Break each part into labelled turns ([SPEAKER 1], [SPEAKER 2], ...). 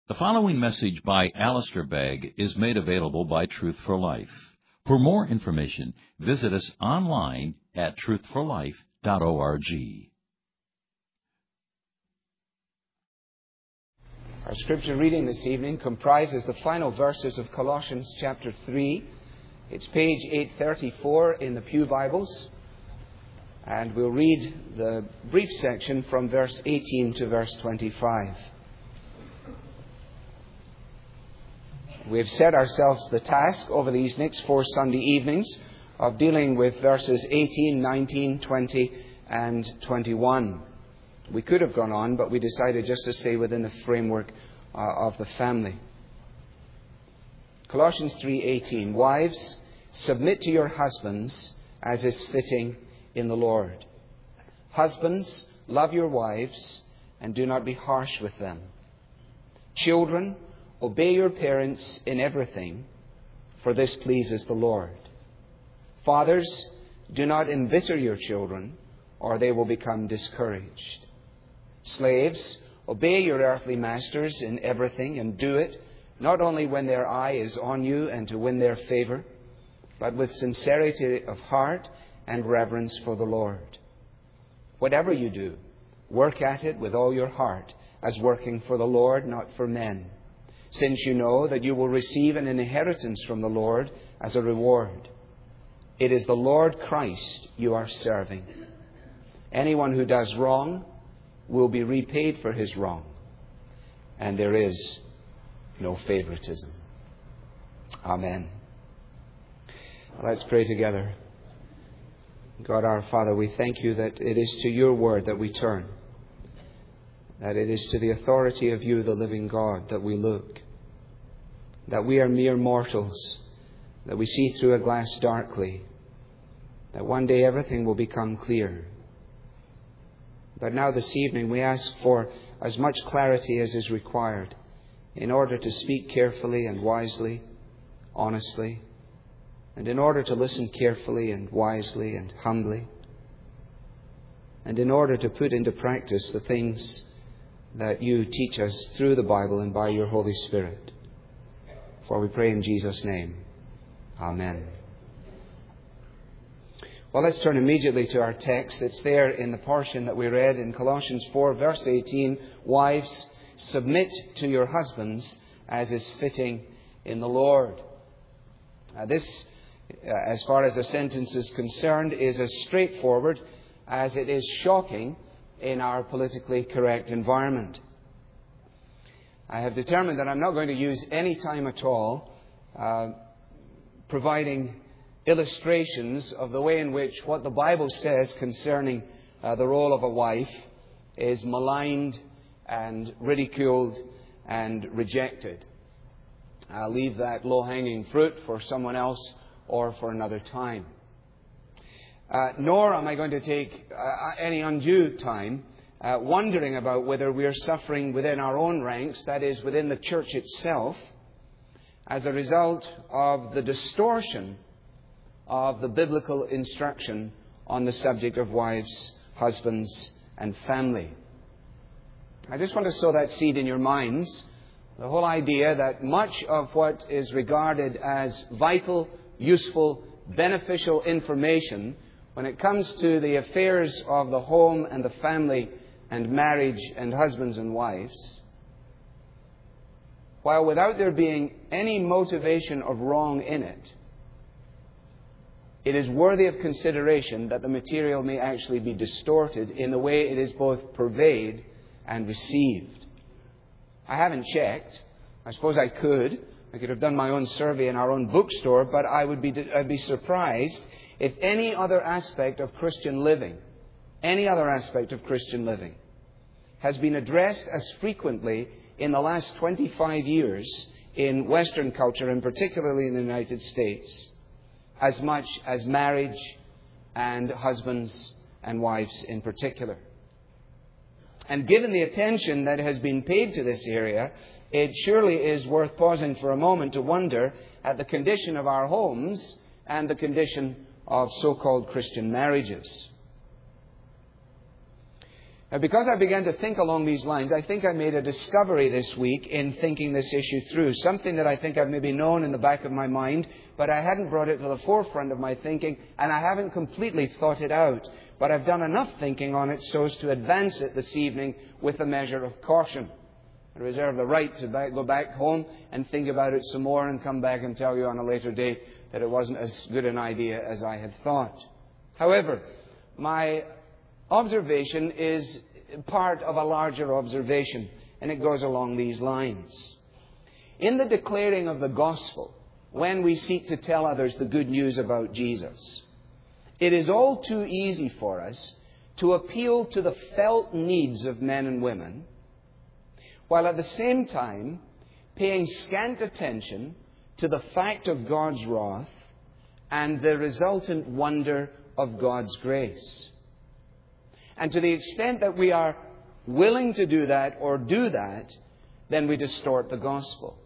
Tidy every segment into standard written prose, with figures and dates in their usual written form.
[SPEAKER 1] The following message by Alistair Begg is made available by Truth for Life. For more information, visit us online at truthforlife.org.
[SPEAKER 2] Our scripture reading this evening comprises the final verses of Colossians chapter 3. It's page 834 in the Pew Bibles. And we'll read the brief section from verse 18 to verse 25. We've set ourselves the task over these next 4 Sunday evenings of dealing with verses 18, 19, 20 and 21. We could have gone on, but we decided just to stay within the framework of the family. Colossians 3:18. Wives, submit to your husbands as is fitting in the Lord. Husbands, love your wives and do not be harsh with them. Children, obey your parents in everything, for this pleases the Lord. Fathers, do not embitter your children, or they will become discouraged. Slaves, obey your earthly masters in everything, and do it not only when their eye is on you and to win their favor, but with sincerity of heart and reverence for the Lord. Whatever you do, work at it with all your heart, as working for the Lord, not for men, since you know that you will receive an inheritance from the Lord as a reward. It is the Lord Christ you are serving. Anyone who does wrong will be repaid for his wrong, and there is no favoritism. Amen. Let's pray together. God our Father, we thank you that it is to your word that we turn, that it is to the authority of you, the living God, that we look, that we are mere mortals, that we see through a glass darkly, that one day everything will become clear. But now this evening we ask for as much clarity as is required in order to speak carefully and wisely, honestly, and in order to listen carefully and wisely and humbly, and in order to put into practice the things that you teach us through the Bible and by your Holy Spirit. For we pray in Jesus' name. Amen. Well, let's turn immediately to our text. It's there in the portion that we read in Colossians 4, verse 18. Wives, submit to your husbands as is fitting in the Lord. This, as far as the sentence is concerned, is as straightforward as it is shocking in our politically correct environment. I have determined that I'm not going to use any time at all providing illustrations of the way in which what the Bible says concerning the role of a wife is maligned and ridiculed and rejected. I'll leave that low-hanging fruit for someone else or for another time. Nor am I going to take any undue time wondering about whether we are suffering within our own ranks, that is, within the church itself, as a result of the distortion of the biblical instruction on the subject of wives, husbands, and family. I just want to sow that seed in your minds, the whole idea that much of what is regarded as vital, useful, beneficial information when it comes to the affairs of the home and the family and marriage and husbands and wives, while without there being any motivation of wrong in it, it is worthy of consideration that the material may actually be distorted in the way it is both purveyed and received. I haven't checked. I suppose I could. I could have done my own survey in our own bookstore, but I'd be surprised if any other aspect of Christian living, has been addressed as frequently in the last 25 years in Western culture, and particularly in the United States, as much as marriage and husbands and wives in particular. And given the attention that has been paid to this area, it surely is worth pausing for a moment to wonder at the condition of our homes and the condition of so-called Christian marriages. Now, because I began to think along these lines, I think I made a discovery this week in thinking this issue through. Something that I think I've maybe known in the back of my mind, but I hadn't brought it to the forefront of my thinking, and I haven't completely thought it out. But I've done enough thinking on it so as to advance it this evening with a measure of caution. I reserve the right to go back home and think about it some more and come back and tell you on a later date that it wasn't as good an idea as I had thought. However, my observation is part of a larger observation, and it goes along these lines. In the declaring of the gospel, when we seek to tell others the good news about Jesus, it is all too easy for us to appeal to the felt needs of men and women, while at the same time paying scant attention to the fact of God's wrath and the resultant wonder of God's grace. And to the extent that we are willing to do that or do that, then we distort the gospel.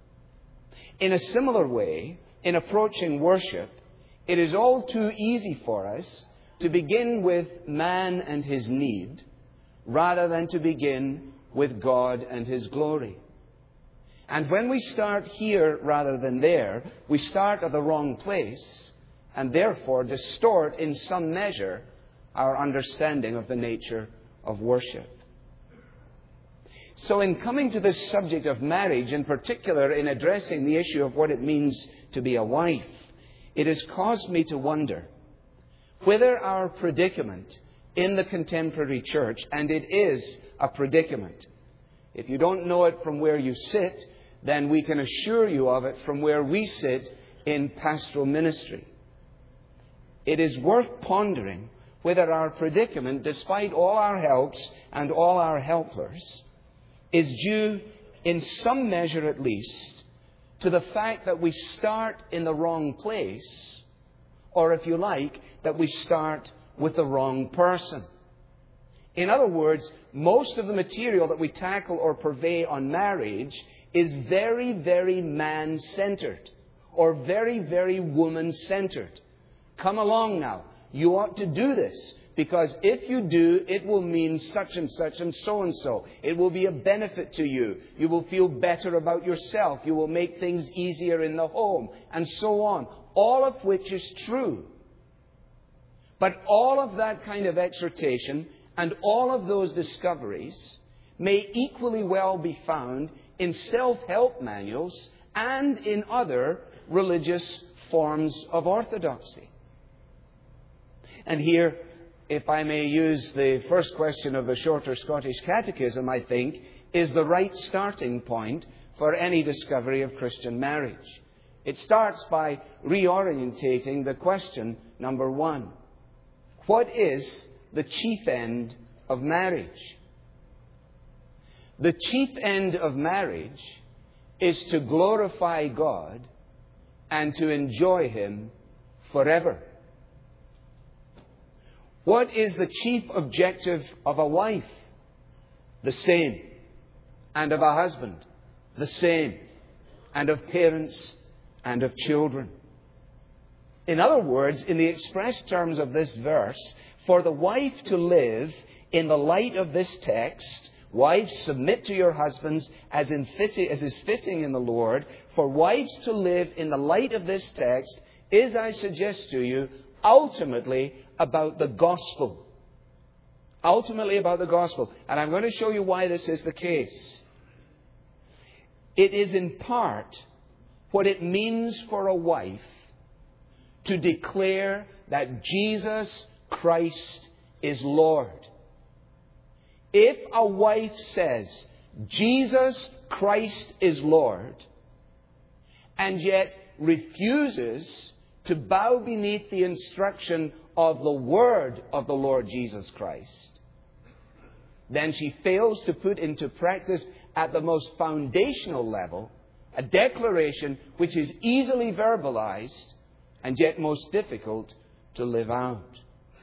[SPEAKER 2] In a similar way, in approaching worship, it is all too easy for us to begin with man and his need, rather than to begin with God and His glory. And when we start here rather than there, we start at the wrong place, and therefore distort in some measure our understanding of the nature of worship. So in coming to this subject of marriage, in particular in addressing the issue of what it means to be a wife, it has caused me to wonder whether our predicament in the contemporary church, and it is a predicament. If you don't know it from where you sit, then we can assure you of it from where we sit in pastoral ministry. It is worth pondering whether our predicament, despite all our helps and all our helpers, is due, in some measure at least, to the fact that we start in the wrong place, or if you like, that we start with the wrong person. In other words, most of the material that we tackle or purvey on marriage is very, very man-centered, or very, very woman-centered. Come along now. You ought to do this, because if you do, it will mean such and such and so and so. It will be a benefit to you. You will feel better about yourself. You will make things easier in the home, and so on. All of which is true. But all of that kind of exhortation and all of those discoveries may equally well be found in self-help manuals and in other religious forms of orthodoxy. And here, if I may use the first question of the shorter Scottish Catechism, I think, is the right starting point for any discovery of Christian marriage. It starts by reorientating the question, number one. What is the chief end of marriage? The chief end of marriage is to glorify God and to enjoy Him forever. What is the chief objective of a wife? The same. And of a husband? The same. And of parents and of children. In other words, in the express terms of this verse, for the wife to live in the light of this text, wives, submit to your husbands as is fitting in the Lord. For wives to live in the light of this text is, I suggest to you, ultimately about the gospel. Ultimately about the gospel. And I'm going to show you why this is the case. It is in part what it means for a wife to declare that Jesus Christ is Lord. If a wife says, Jesus Christ is Lord, and yet refuses to bow beneath the instruction of the word of the Lord Jesus Christ, then she fails to put into practice at the most foundational level a declaration which is easily verbalized and yet most difficult to live out.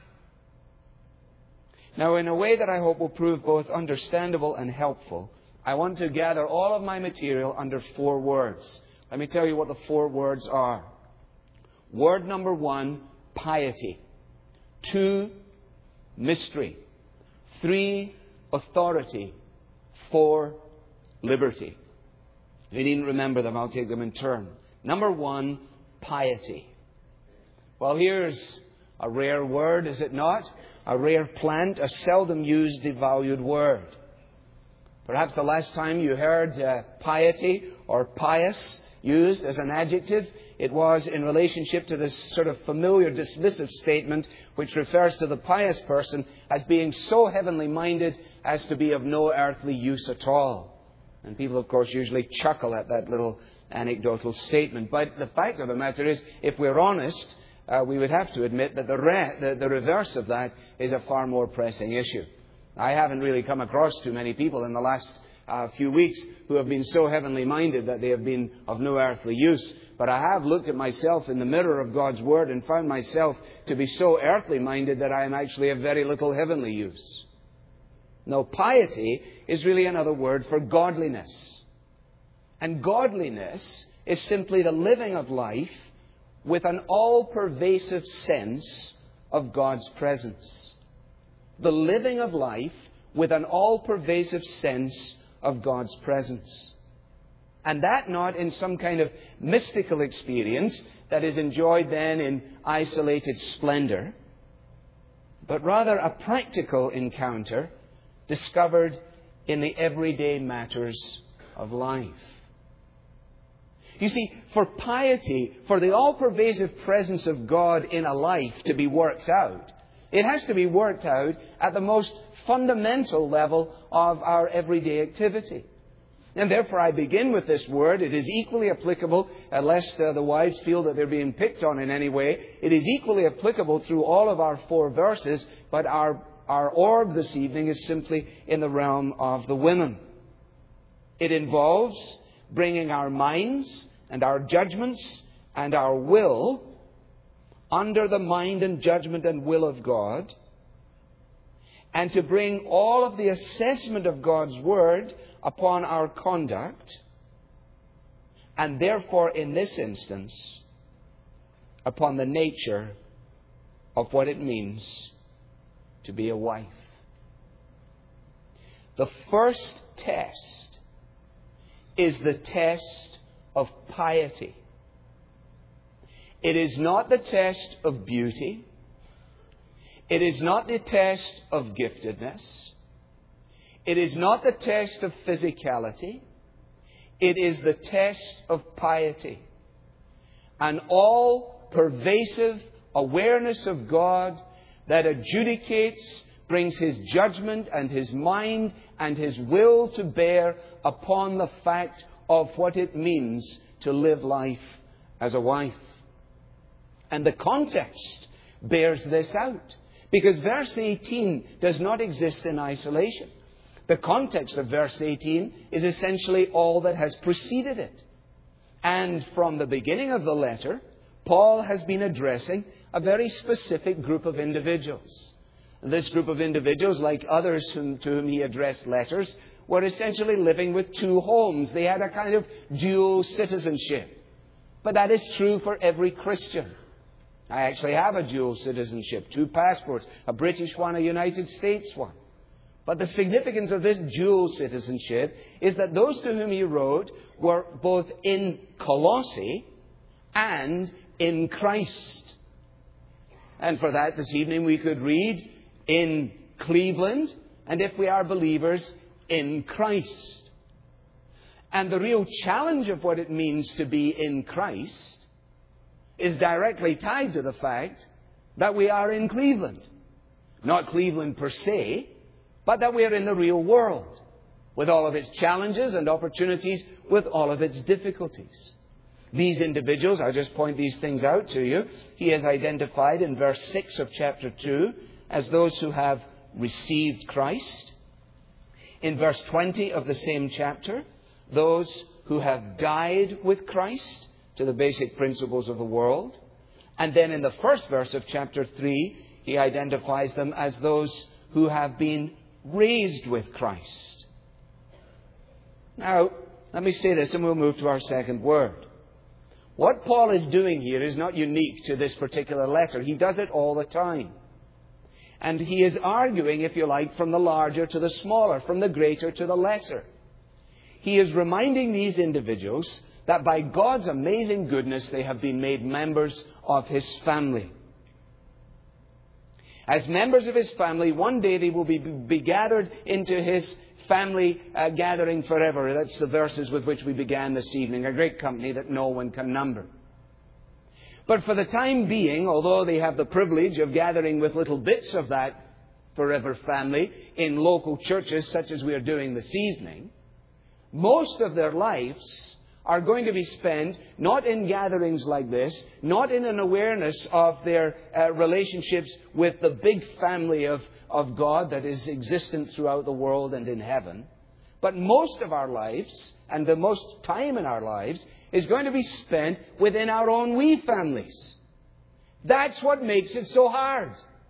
[SPEAKER 2] Now, in a way that I hope will prove both understandable and helpful, I want to gather all of my material under 4 words. Let me tell you what the 4 words are. Word number 1, piety. 2, mystery. 3, authority. 4, liberty. If you needn't remember them, I'll take them in turn. Number 1, piety. Well, here's a rare word, is it not? A rare plant, a seldom used, devalued word. Perhaps the last time you heard piety or pious used as an adjective, it was in relationship to this sort of familiar dismissive statement which refers to the pious person as being so heavenly minded as to be of no earthly use at all. And people, of course, usually chuckle at that little anecdotal statement. But the fact of the matter is, if we're honest, we would have to admit that the reverse of that is a far more pressing issue. I haven't really come across too many people in the last few weeks who have been so heavenly minded that they have been of no earthly use. But I have looked at myself in the mirror of God's Word and found myself to be so earthly minded that I am actually of very little heavenly use. No, piety is really another word for godliness. And godliness is simply the living of life with an all-pervasive sense of God's presence. The living of life with an all-pervasive sense of God's presence. And that not in some kind of mystical experience that is enjoyed then in isolated splendor, but rather a practical encounter discovered in the everyday matters of life. You see, for piety, for the all-pervasive presence of God in a life to be worked out, it has to be worked out at the most fundamental level of our everyday activity. And therefore I begin with this word. It is equally applicable, lest the wives feel that they're being picked on in any way. It is equally applicable through all of our 4 verses, but our orb this evening is simply in the realm of the women. It involves bringing our minds and our judgments and our will under the mind and judgment and will of God, and to bring all of the assessment of God's Word upon our conduct, and therefore in this instance upon the nature of what it means to be a wife. The first test is the test of piety. It is not the test of beauty. It is not the test of giftedness. It is not the test of physicality. It is the test of piety. An all-pervasive awareness of God that adjudicates, brings His judgment and His mind and His will to bear upon the fact of what it means to live life as a wife. And the context bears this out, because verse 18 does not exist in isolation. The context of verse 18 is essentially all that has preceded it. And from the beginning of the letter, Paul has been addressing a very specific group of individuals. This group of individuals, like others to whom he addressed letters, were essentially living with 2 homes. They had a kind of dual citizenship. But that is true for every Christian. I actually have a dual citizenship, 2 passports, a British one, a United States one. But the significance of this dual citizenship is that those to whom he wrote were both in Colossae and in Christ. And for that, this evening we could read in Cleveland, and if we are believers, in Christ. And the real challenge of what it means to be in Christ is directly tied to the fact that we are in Cleveland. Not Cleveland per se, but that we are in the real world, with all of its challenges and opportunities, with all of its difficulties. These individuals, I'll just point these things out to you, he has identified in verse 6 of chapter 2 as those who have received Christ. In verse 20 of the same chapter, those who have died with Christ to the basic principles of the world. And then in the first verse of chapter 3, he identifies them as those who have been raised with Christ. Now, let me say this and we'll move to our second word. What Paul is doing here is not unique to this particular letter. He does it all the time. And he is arguing, if you like, from the larger to the smaller, from the greater to the lesser. He is reminding these individuals that by God's amazing goodness, they have been made members of His family. As members of His family, one day they will be gathered into His family gathering forever. That's the verses with which we began this evening. A great company that no one can number. But for the time being, although they have the privilege of gathering with little bits of that forever family in local churches such as we are doing this evening, most of their lives are going to be spent not in gatherings like this, not in an awareness of their relationships with the big family of God that is existent throughout the world and in heaven. But most of our lives, and the most time in our lives, is going to be spent within our own wee families. That's what makes it so hard.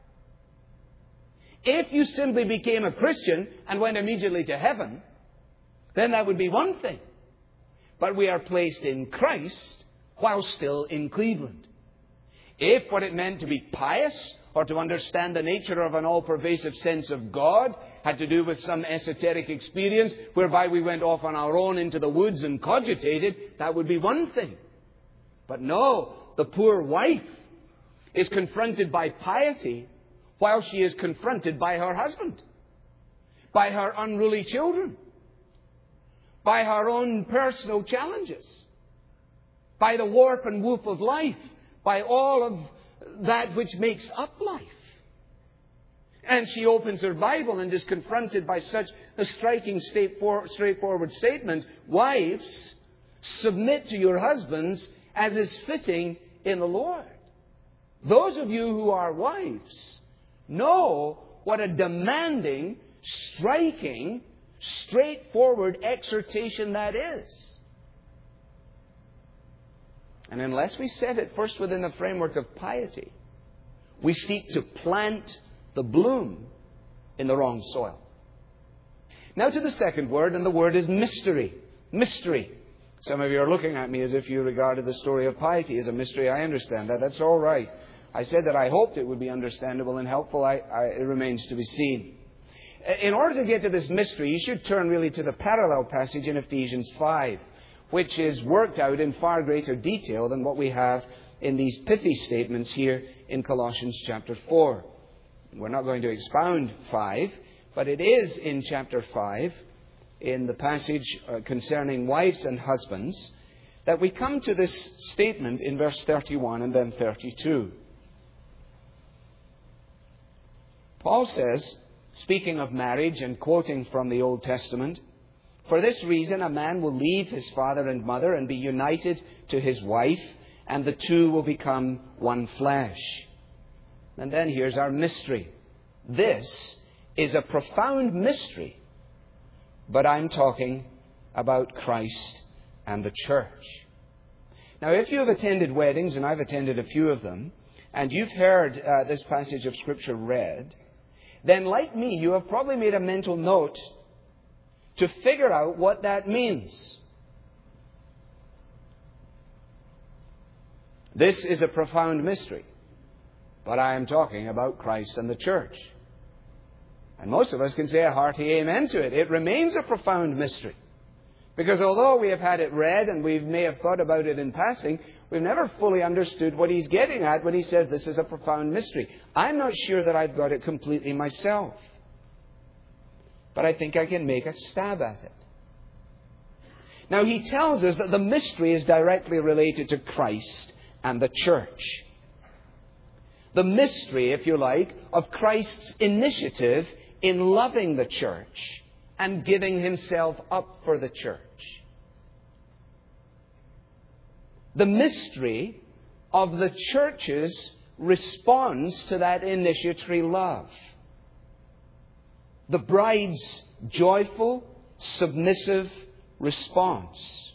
[SPEAKER 2] If you simply became a Christian and went immediately to heaven, then that would be one thing. But we are placed in Christ while still in Cleveland. If what it meant to be pious or to understand the nature of an all-pervasive sense of God had to do with some esoteric experience whereby we went off on our own into the woods and cogitated, that would be one thing. But no, the poor wife is confronted by piety while she is confronted by her husband, by her unruly children, by her own personal challenges, by the warp and woof of life, by all of that which makes up life. And she opens her Bible and is confronted by such a striking, straightforward statement. Wives, submit to your husbands as is fitting in the Lord. Those of you who are wives know what a demanding, striking, straightforward exhortation that is. And unless we set it first within the framework of piety, we seek to plant the bloom in the wrong soil. Now to the second word, and the word is mystery. Mystery. Some of you are looking at me as if you regarded the story of piety as a mystery. I understand that. That's all right. I said that I hoped it would be understandable and helpful. It remains to be seen. In order to get to this mystery, you should turn really to the parallel passage in Ephesians 5, which is worked out in far greater detail than what we have in these pithy statements here in Colossians chapter 4. We're not going to expound 5, but it is in chapter 5, in the passage concerning wives and husbands, that we come to this statement in verse 31 and then 32. Paul says, speaking of marriage and quoting from the Old Testament, "For this reason a man will leave his father and mother and be united to his wife, and the two will become one flesh." And then here's our mystery. This is a profound mystery, but I'm talking about Christ and the church. Now, if you have attended weddings, and I've attended a few of them, and you've heard this passage of Scripture read, then like me, you have probably made a mental note to figure out what that means. This is a profound mystery, but I am talking about Christ and the church. And most of us can say a hearty amen to it. It remains a profound mystery. Because although we have had it read and we may have thought about it in passing, we've never fully understood what he's getting at when he says this is a profound mystery. I'm not sure that I've got it completely myself. But I think I can make a stab at it. Now, he tells us that the mystery is directly related to Christ and the church. The mystery, if you like, of Christ's initiative in loving the church and giving himself up for the church. The mystery of the church's response to that initiatory love. The bride's joyful, submissive response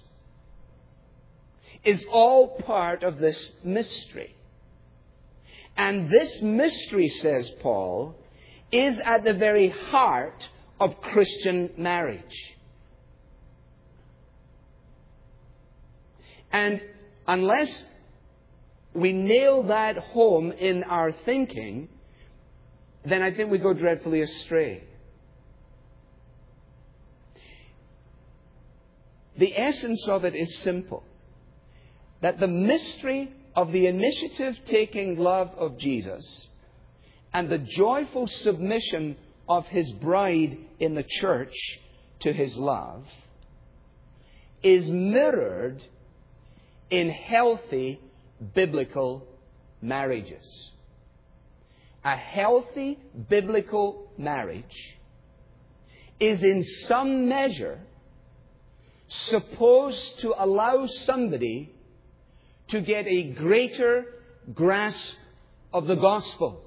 [SPEAKER 2] is all part of this mystery. And this mystery, says Paul, is at the very heart of Christian marriage. And unless we nail that home in our thinking, then I think we go dreadfully astray. The essence of it is simple. That the mystery of the initiative-taking love of Jesus and the joyful submission of His bride in the church to His love is mirrored in healthy biblical marriages. A healthy biblical marriage is in some measure supposed to allow somebody to get a greater grasp of the gospel.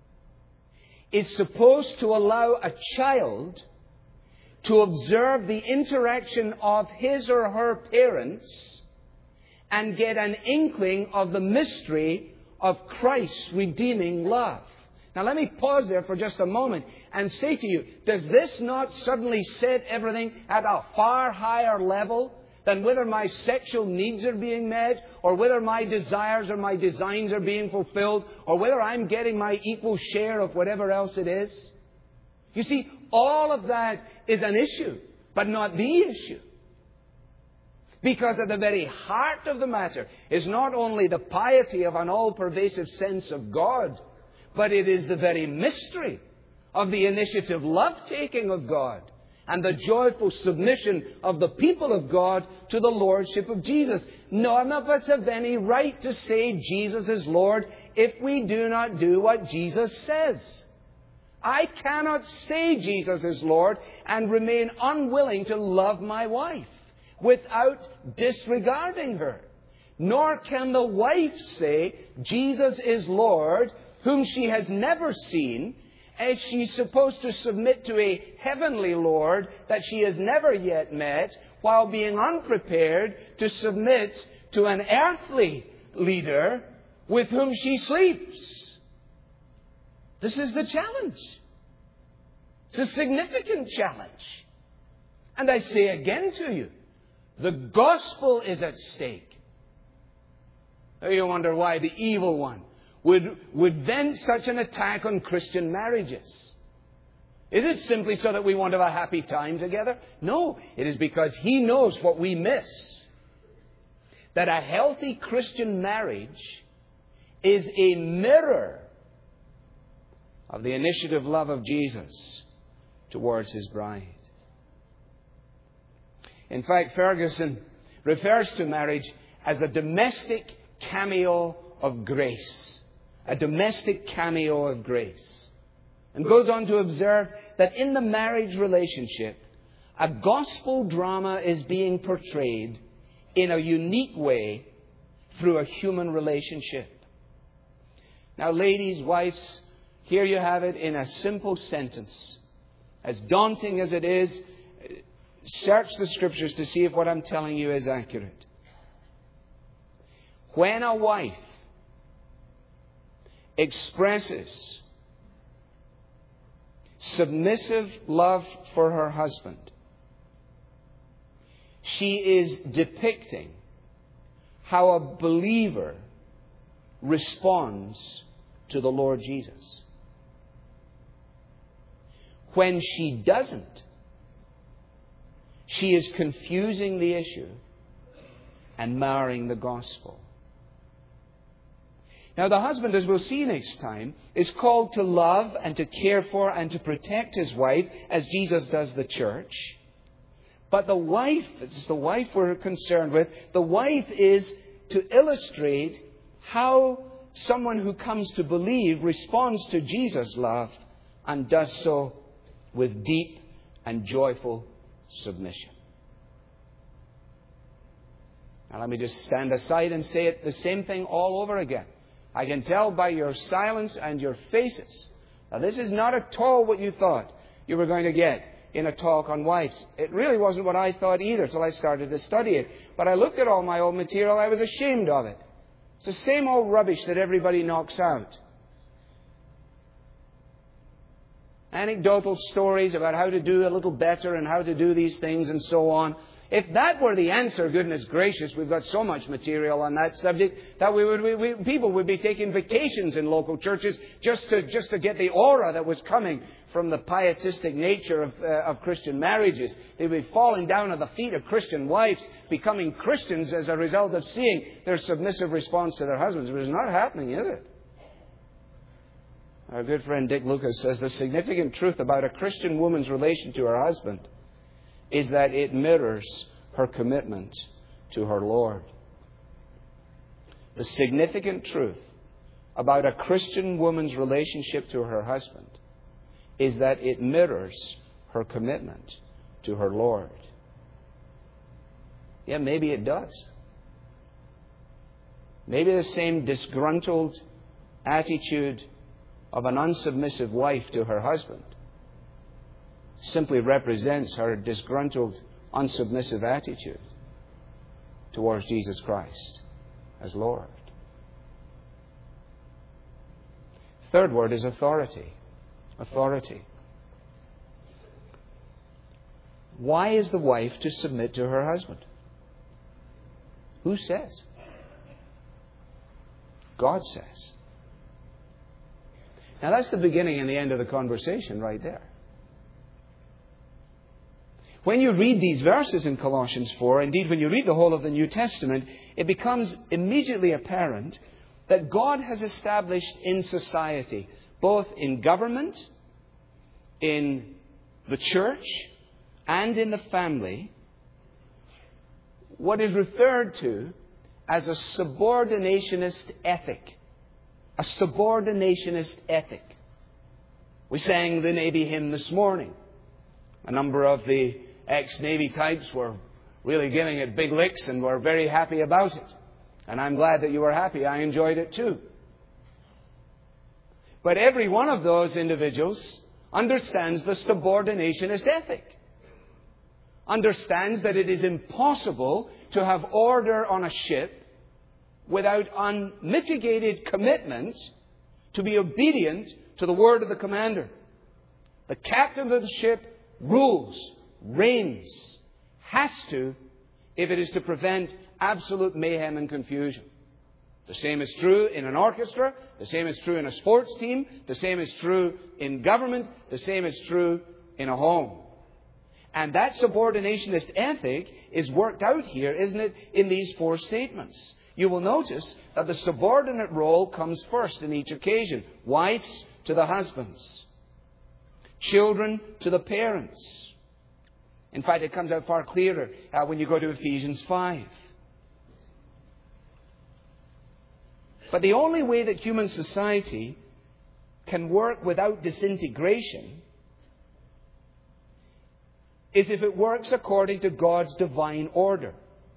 [SPEAKER 2] It's supposed to allow a child to observe the interaction of his or her parents and get an inkling of the mystery of Christ's redeeming love. Now let me pause there for just a moment and say to you, does this not suddenly set everything at a far higher level than whether my sexual needs are being met, or whether my desires or my designs are being fulfilled, or whether I'm getting my equal share of whatever else it is? You see, all of that is an issue, but not the issue. Because at the very heart of the matter is not only the piety of an all-pervasive sense of God, but it is the very mystery of the initiative love-taking of God and the joyful submission of the people of God to the Lordship of Jesus. None of us have any right to say Jesus is Lord if we do not do what Jesus says. I cannot say Jesus is Lord and remain unwilling to love my wife without disregarding her. Nor can the wife say Jesus is Lord whom she has never seen, as she's supposed to submit to a heavenly Lord that she has never yet met, while being unprepared to submit to an earthly leader with whom she sleeps. This is the challenge. It's a significant challenge. And I say again to you, the gospel is at stake. Now you wonder why the evil one would vent such an attack on Christian marriages. Is it simply so that we want to have a happy time together? No, it is because he knows what we miss. That a healthy Christian marriage is a mirror of the initiative love of Jesus towards His bride. In fact, Ferguson refers to marriage as a domestic cameo of grace. A domestic cameo of grace. And goes on to observe that in the marriage relationship, a gospel drama is being portrayed in a unique way through a human relationship. Now, ladies, wives, here you have it in a simple sentence. As daunting as it is, search the Scriptures to see if what I'm telling you is accurate. When a wife expresses submissive love for her husband, she is depicting how a believer responds to the Lord Jesus. When she doesn't, she is confusing the issue and marring the gospel. Now, the husband, as we'll see next time, is called to love and to care for and to protect his wife, as Jesus does the church. But the wife, it's the wife we're concerned with, the wife is to illustrate how someone who comes to believe responds to Jesus' love and does so with deep and joyful submission. Now, let me just stand aside and say it the same thing all over again. I can tell by your silence and your faces. Now, this is not at all what you thought you were going to get in a talk on wives. It really wasn't what I thought either until I started to study it. But I looked at all my old material. I was ashamed of it. It's the same old rubbish that everybody knocks out. Anecdotal stories about how to do a little better and how to do these things and so on. If that were the answer, goodness gracious, we've got so much material on that subject that people would be taking vacations in local churches just to get the aura that was coming from the pietistic nature of Christian marriages. They would be falling down at the feet of Christian wives, becoming Christians as a result of seeing their submissive response to their husbands. But it's not happening, is it? Our good friend Dick Lucas says the significant truth about a Christian woman's relation to her husband is that it mirrors her commitment to her Lord. The significant truth about a Christian woman's relationship to her husband is that it mirrors her commitment to her Lord. Yeah, maybe it does. Maybe the same disgruntled attitude of an unsubmissive wife to her husband simply represents her disgruntled, unsubmissive attitude towards Jesus Christ as Lord. Third word is authority. Authority. Why is the wife to submit to her husband? Who says? God says. Now that's the beginning and the end of the conversation right there. When you read these verses in Colossians 4, indeed when you read the whole of the New Testament, it becomes immediately apparent that God has established in society, both in government, in the church, and in the family, what is referred to as a subordinationist ethic. A subordinationist ethic. We sang the Navy hymn this morning. A number of the ex-Navy types were really giving it big licks and were very happy about it. And I'm glad that you were happy. I enjoyed it too. But every one of those individuals understands the subordinationist ethic. Understands that it is impossible to have order on a ship without unmitigated commitment to be obedient to the word of the commander. The captain of the ship rules, reigns, has to, if it is to prevent absolute mayhem and confusion. The same is true in an orchestra, the same is true in a sports team, the same is true in government, the same is true in a home. And that subordinationist ethic is worked out here, isn't it, in these four statements. You will notice that the subordinate role comes first in each occasion. Wives to the husbands. Children to the parents. In fact, it comes out far clearer when you go to Ephesians 5. But the only way that human society can work without disintegration is if it works according to God's divine order.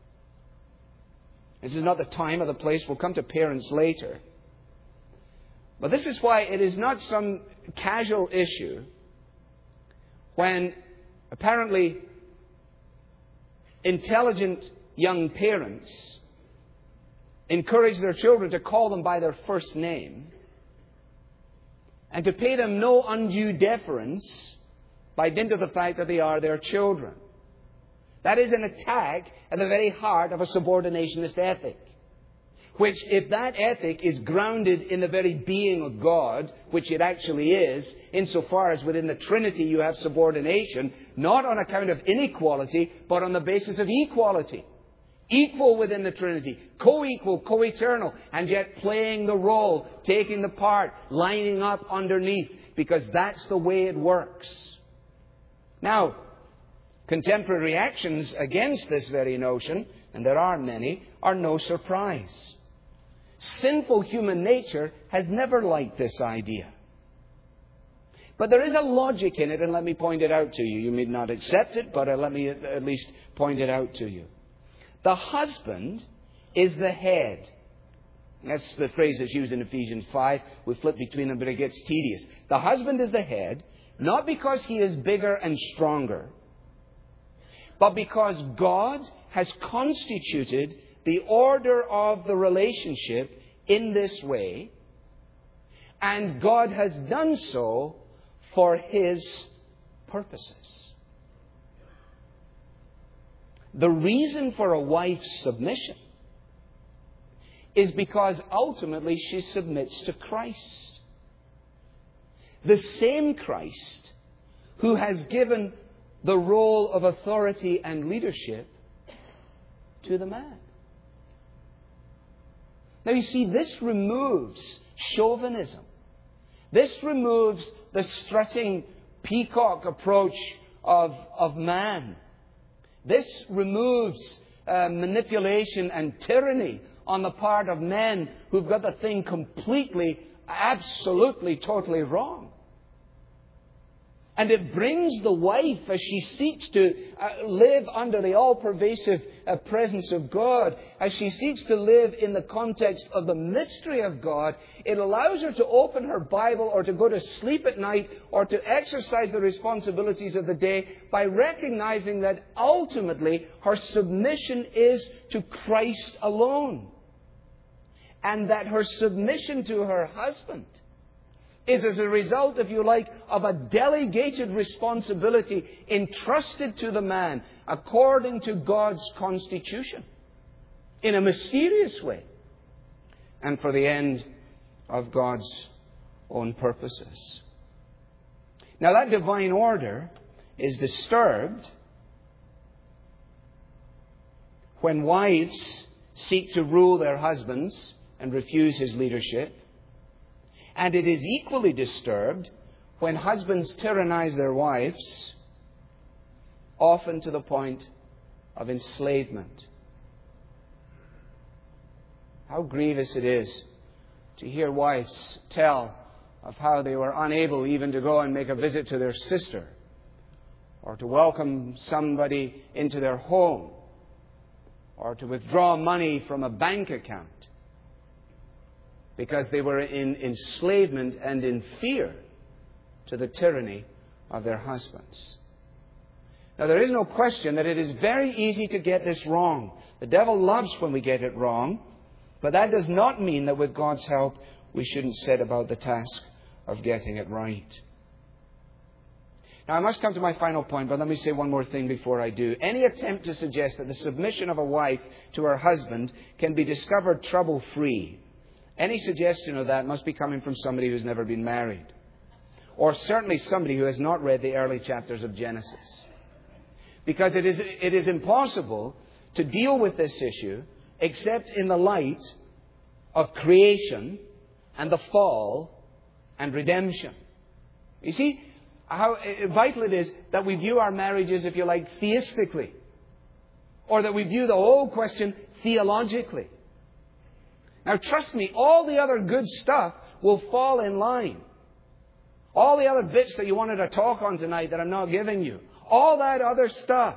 [SPEAKER 2] This is not the time or the place. We'll come to parents later. But this is why it is not some casual issue when apparently intelligent young parents encourage their children to call them by their first name and to pay them no undue deference by dint of the fact that they are their children. That is an attack at the very heart of a subordinationist ethic. Which, if that ethic is grounded in the very being of God, which it actually is, insofar as within the Trinity you have subordination, not on account of inequality, but on the basis of equality. Equal within the Trinity, co-equal, co-eternal, and yet playing the role, taking the part, lining up underneath, because that's the way it works. Now, contemporary reactions against this very notion, and there are many, are no surprise. Sinful human nature has never liked this idea. But there is a logic in it, and let me point it out to you. You may not accept it, but let me at least point it out to you. The husband is the head. That's the phrase that's used in Ephesians 5. We flip between them, but it gets tedious. The husband is the head, not because he is bigger and stronger, but because God has constituted the order of the relationship in this way, and God has done so for His purposes. The reason for a wife's submission is because ultimately she submits to Christ. The same Christ who has given the role of authority and leadership to the man. Now you see, this removes chauvinism. This removes the strutting peacock approach of man. This removes manipulation and tyranny on the part of men who've got the thing completely, absolutely, totally wrong. And it brings the wife, as she seeks to live under the all-pervasive presence of God, as she seeks to live in the context of the mystery of God, it allows her to open her Bible or to go to sleep at night or to exercise the responsibilities of the day by recognizing that ultimately her submission is to Christ alone. And that her submission to her husband is as a result, if you like, of a delegated responsibility entrusted to the man according to God's constitution in a mysterious way and for the end of God's own purposes. Now that divine order is disturbed when wives seek to rule their husbands and refuse his leadership. And it is equally disturbed when husbands tyrannize their wives, often to the point of enslavement. How grievous it is to hear wives tell of how they were unable even to go and make a visit to their sister or to welcome somebody into their home or to withdraw money from a bank account, because they were in enslavement and in fear to the tyranny of their husbands. Now, there is no question that it is very easy to get this wrong. The devil loves when we get it wrong, but that does not mean that with God's help we shouldn't set about the task of getting it right. Now, I must come to my final point, but let me say one more thing before I do. Any attempt to suggest that the submission of a wife to her husband can be discovered trouble-free, any suggestion of that must be coming from somebody who's never been married. Or certainly somebody who has not read the early chapters of Genesis. Because it is impossible to deal with this issue except in the light of creation and the fall and redemption. You see how vital it is that we view our marriages, if you like, theistically. Or that we view the whole question theologically. Now, trust me, all the other good stuff will fall in line. All the other bits that you wanted to talk on tonight that I'm not giving you, all that other stuff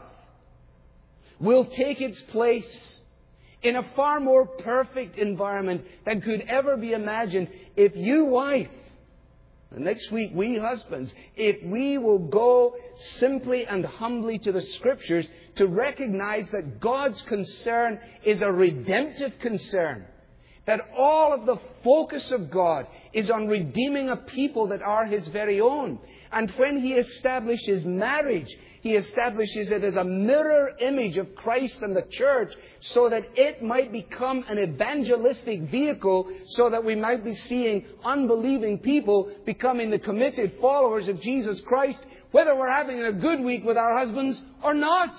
[SPEAKER 2] will take its place in a far more perfect environment than could ever be imagined if you, wife, and next week we husbands, if we will go simply and humbly to the Scriptures to recognize that God's concern is a redemptive concern. That all of the focus of God is on redeeming a people that are His very own. And when He establishes marriage, He establishes it as a mirror image of Christ and the church so that it might become an evangelistic vehicle so that we might be seeing unbelieving people becoming the committed followers of Jesus Christ, whether we're having a good week with our husbands or not.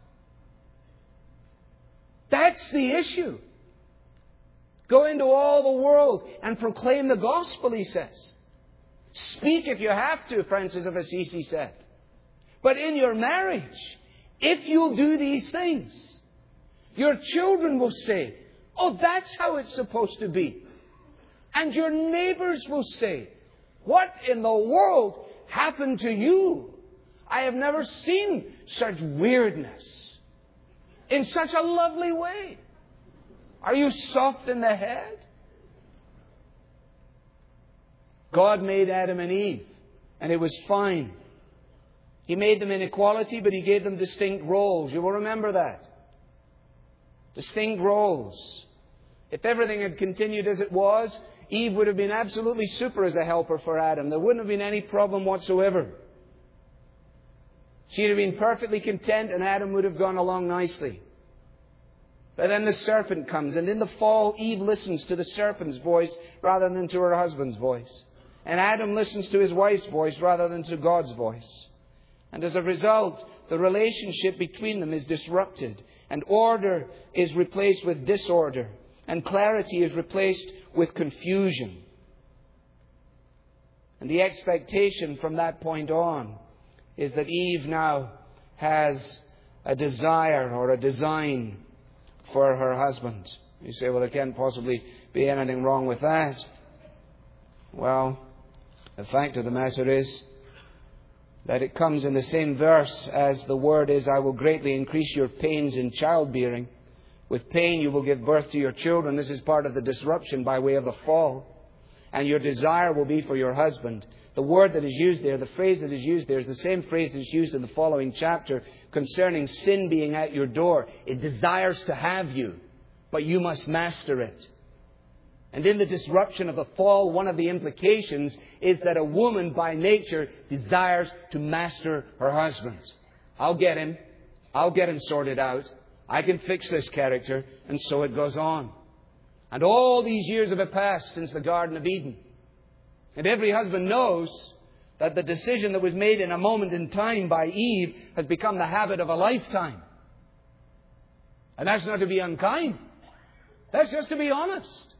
[SPEAKER 2] That's the issue. Go into all the world and proclaim the gospel, he says. Speak if you have to, Francis of Assisi said. But in your marriage, if you'll do these things, your children will say, "Oh, that's how it's supposed to be." And your neighbors will say, "What in the world happened to you? I have never seen such weirdness in such a lovely way. Are you soft in the head?" God made Adam and Eve, and it was fine. He made them in equality, but He gave them distinct roles. You will remember that. Distinct roles. If everything had continued as it was, Eve would have been absolutely super as a helper for Adam. There wouldn't have been any problem whatsoever. She'd have been perfectly content and Adam would have gone along nicely. But then the serpent comes, and in the fall, Eve listens to the serpent's voice rather than to her husband's voice. And Adam listens to his wife's voice rather than to God's voice. And as a result, the relationship between them is disrupted, and order is replaced with disorder, and clarity is replaced with confusion. And the expectation from that point on is that Eve now has a desire or a design for her husband. You say, well, there can't possibly be anything wrong with that. Well, the fact of the matter is that it comes in the same verse as the word is, I will greatly increase your pains in childbearing. With pain you will give birth to your children. This is part of the disruption by way of the fall. And your desire will be for your husband. The word that is used there, the phrase that is used there, is the same phrase that is used in the following chapter concerning sin being at your door. It desires to have you, but you must master it. And in the disruption of the fall, one of the implications is that a woman by nature desires to master her husband. I'll get him. I'll get him sorted out. I can fix this character. And so it goes on. And all these years have passed since the Garden of Eden. And every husband knows that the decision that was made in a moment in time by Eve has become the habit of a lifetime. And that's not to be unkind. That's just to be honest.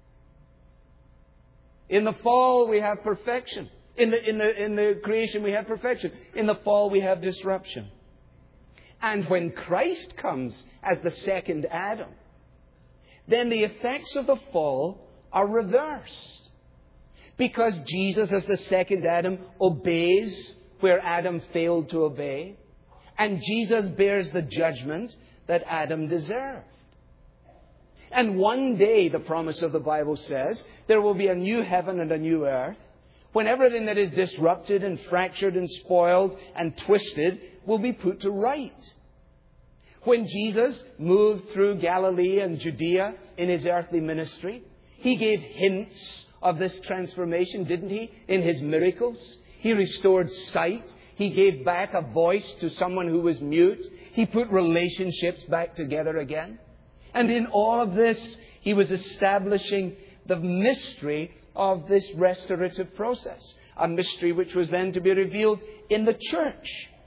[SPEAKER 2] In the fall we have perfection. In the creation we have perfection. In the fall we have disruption. And when Christ comes as the second Adam, then the effects of the fall are reversed. Because Jesus, as the second Adam, obeys where Adam failed to obey. And Jesus bears the judgment that Adam deserved. And one day, the promise of the Bible says, there will be a new heaven and a new earth, when everything that is disrupted and fractured and spoiled and twisted will be put to right. When Jesus moved through Galilee and Judea in His earthly ministry, He gave hints of this transformation, didn't He? In His miracles. He restored sight. He gave back a voice to someone who was mute. He put relationships back together again. And in all of this, He was establishing the mystery of this restorative process. A mystery which was then to be revealed in the church.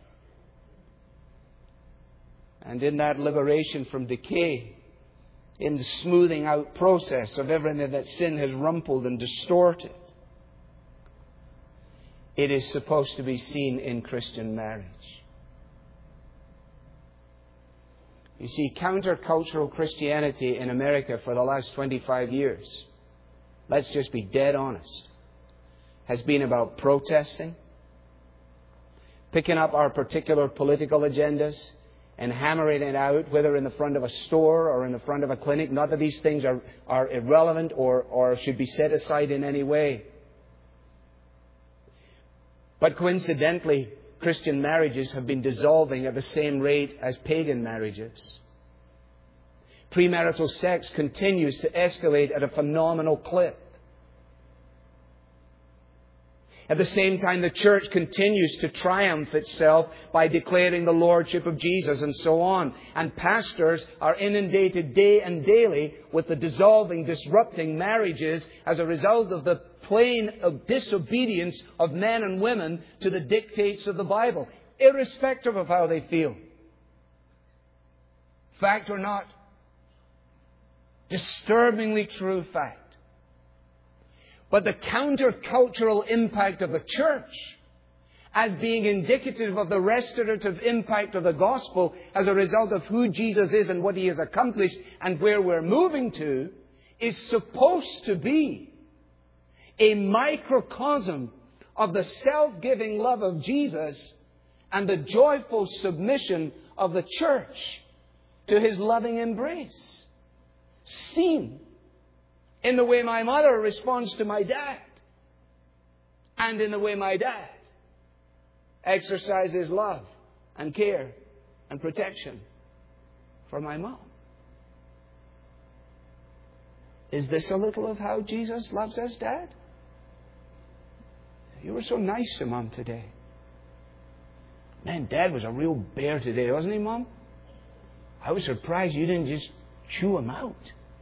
[SPEAKER 2] And in that liberation from decay, in the smoothing out process of everything that sin has rumpled and distorted, it is supposed to be seen in Christian marriage. You see, countercultural Christianity in America for the last 25 years, let's just be dead honest, has been about protesting, picking up our particular political agendas and hammering it out, whether in the front of a store or in the front of a clinic. Not that these things are irrelevant or should be set aside in any way. But coincidentally, Christian marriages have been dissolving at the same rate as pagan marriages. Premarital sex continues to escalate at a phenomenal clip. At the same time, the church continues to triumph itself by declaring the lordship of Jesus and so on. And pastors are inundated day and daily with the dissolving, disrupting marriages as a result of the plain disobedience of men and women to the dictates of the Bible, irrespective of how they feel. Fact or not? Disturbingly true fact. But the countercultural impact of the church, as being indicative of the restorative impact of the gospel as a result of who Jesus is and what He has accomplished and where we're moving to, is supposed to be a microcosm of the self-giving love of Jesus and the joyful submission of the church to His loving embrace. Seen in the way my mother responds to my dad, and in the way my dad exercises love and care and protection for my mom. Is this a little of how Jesus loves us, Dad? You were so nice to Mom today. Man, Dad was a real bear today, wasn't he, Mom? I was surprised you didn't just chew him out.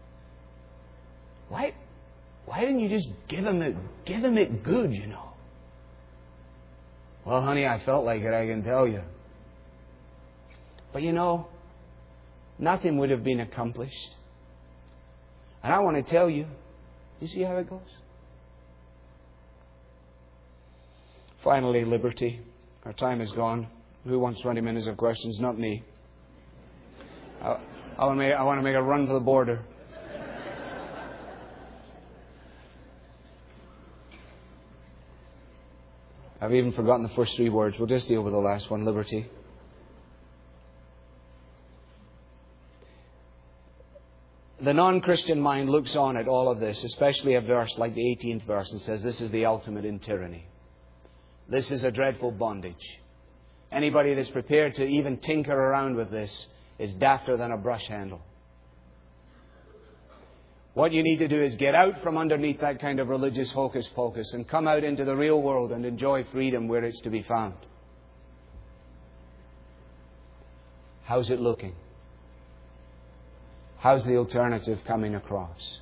[SPEAKER 2] Why didn't you just give him it good, you know? Well, honey, I felt like it, I can tell you. But you know, nothing would have been accomplished. And I want to tell you, you see how it goes? Finally, liberty. Our time is gone. Who wants 20 minutes of questions? Not me. I want to make a run for the border. I've even forgotten the first three words. We'll just deal with the last one, liberty. The non-Christian mind looks on at all of this, especially a verse like the 18th verse, and says this is the ultimate in tyranny. This is a dreadful bondage. Anybody that's prepared to even tinker around with this is dafter than a brush handle. What you need to do is get out from underneath that kind of religious hocus pocus and come out into the real world and enjoy freedom where it's to be found. How's it looking? How's the alternative coming across?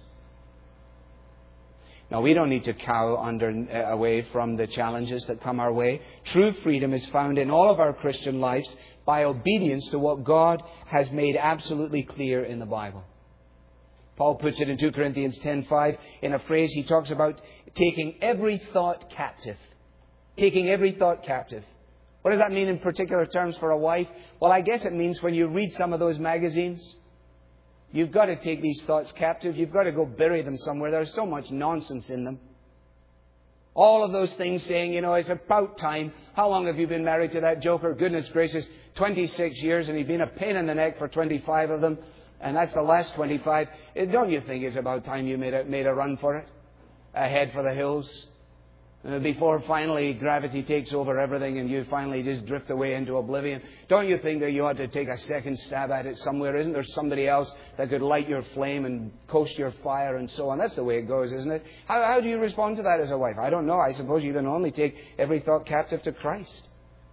[SPEAKER 2] Now, we don't need to cower away from the challenges that come our way. True freedom is found in all of our Christian lives by obedience to what God has made absolutely clear in the Bible. Paul puts it in 2 Corinthians 10:5 in a phrase. He talks about taking every thought captive. Taking every thought captive. What does that mean in particular terms for a wife? Well, I guess it means when you read some of those magazines, you've got to take these thoughts captive. You've got to go bury them somewhere. There's so much nonsense in them. All of those things saying, you know, it's about time. How long have you been married to that joker? Goodness gracious, 26 years, and he's been a pain in the neck for 25 of them. And that's the last 25. Don't you think it's about time you made a run for it? Head for the hills? Before finally gravity takes over everything and you finally just drift away into oblivion. Don't you think that you ought to take a second stab at it somewhere? Isn't there somebody else that could light your flame and coast your fire and so on? That's the way it goes, isn't it? How do you respond to that as a wife? I don't know. I suppose you can only take every thought captive to Christ.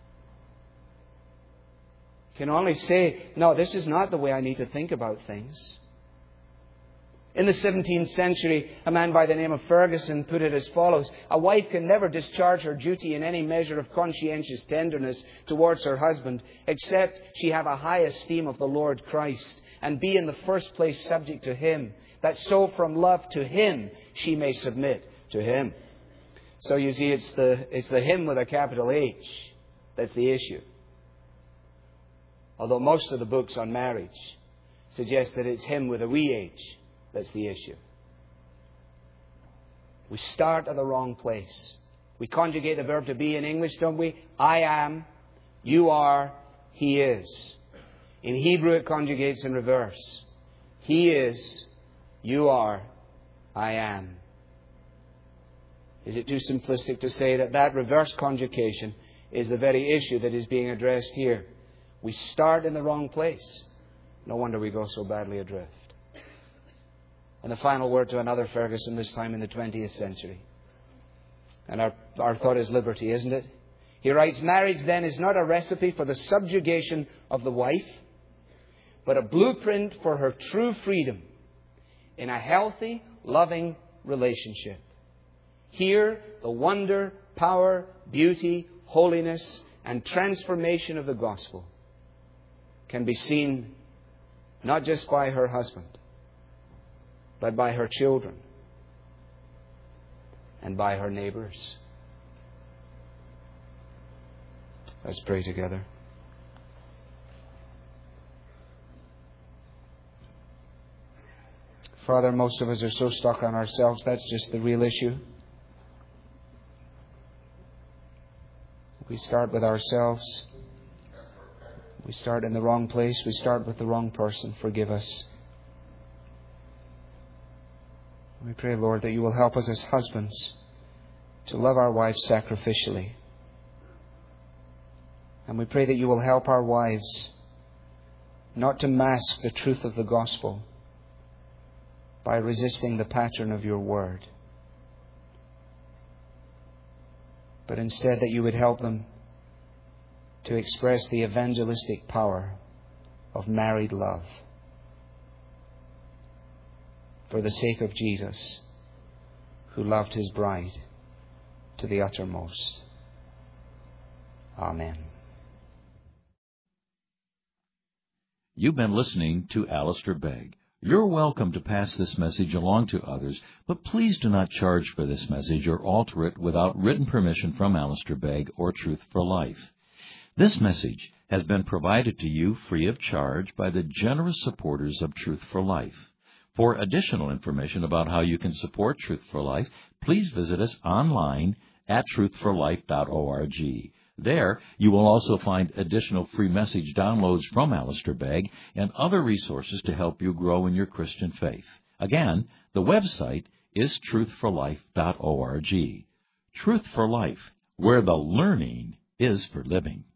[SPEAKER 2] You can only say, no, this is not the way I need to think about things. In the 17th century, a man by the name of Ferguson put it as follows: a wife can never discharge her duty in any measure of conscientious tenderness towards her husband, except she have a high esteem of the Lord Christ, and be in the first place subject to Him, that so from love to Him she may submit to Him. So you see, it's the Him with a capital H that's the issue. Although most of the books on marriage suggest that it's Him with a wee h. That's the issue. We start at the wrong place. We conjugate the verb to be in English, don't we? I am, you are, He is. In Hebrew it conjugates in reverse. He is, you are, I am. Is it too simplistic to say that reverse conjugation is the very issue that is being addressed here? We start in the wrong place. No wonder we go so badly adrift. And the final word to another Ferguson, this time in the 20th century. And our thought is liberty, isn't it? He writes, marriage then is not a recipe for the subjugation of the wife, but a blueprint for her true freedom in a healthy, loving relationship. Here, the wonder, power, beauty, holiness, and transformation of the gospel can be seen not just by her husband, but by her children and by her neighbors. Let's pray together. Father, most of us are so stuck on ourselves. That's just the real issue. We start with ourselves. We start in the wrong place. We start with the wrong person. Forgive us. We pray, Lord, that You will help us as husbands to love our wives sacrificially. And we pray that You will help our wives not to mask the truth of the gospel by resisting the pattern of Your word, but instead that You would help them to express the evangelistic power of married love for the sake of Jesus, who loved His bride to the uttermost. Amen.
[SPEAKER 1] You've been listening to Alistair Begg. You're welcome to pass this message along to others, but please do not charge for this message or alter it without written permission from Alistair Begg or Truth for Life. This message has been provided to you free of charge by the generous supporters of Truth for Life. For additional information about how you can support Truth for Life, please visit us online at truthforlife.org. There, you will also find additional free message downloads from Alistair Begg and other resources to help you grow in your Christian faith. Again, the website is truthforlife.org. Truth for Life, where the learning is for living.